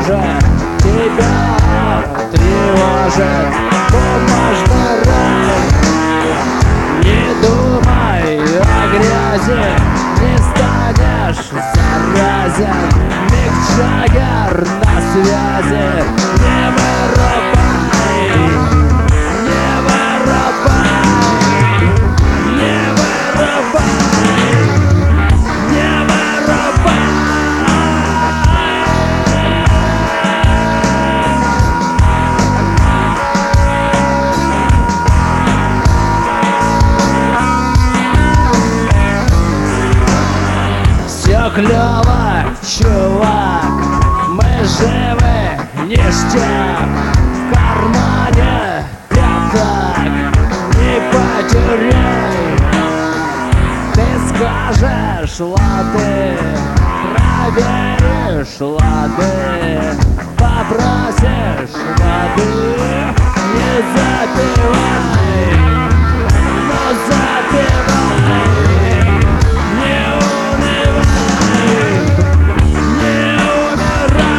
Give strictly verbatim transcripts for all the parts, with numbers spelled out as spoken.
может тебя тревожит бумажный рай. Не думай о грязи, не станешь заразен. Мик Джаггер на связи. Не вырубай, не вырубай, не вырубай, не вырубай. Все клёво, чувак, мы живы, ништяк. В кармане пятак, не потеряй. Ты скажешь лады, проверишь лады, попросишь воды. Не запивай, но запивай. Не унывай, не умирай.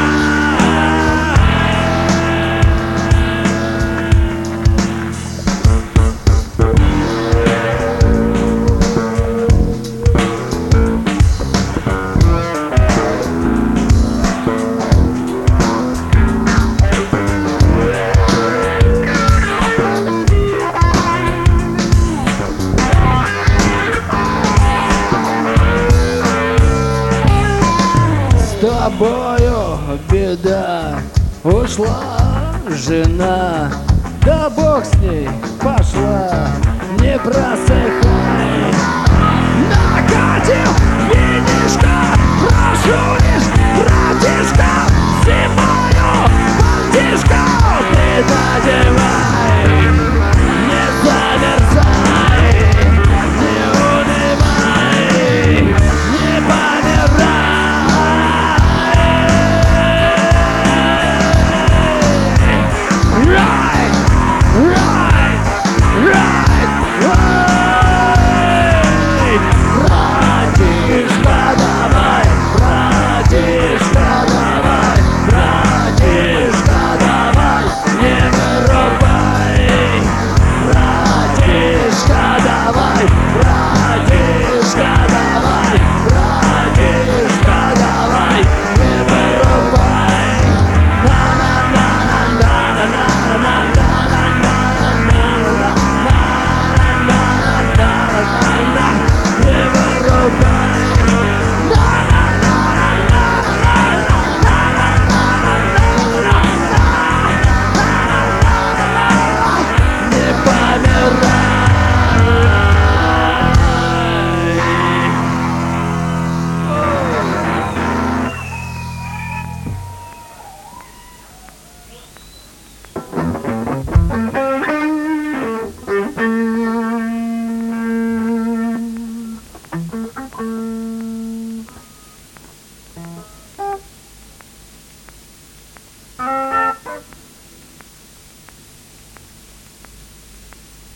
С тобою беда, ушла жена, да бог с ней, пошла, не просыхай. Накатил винишко, прошу лишь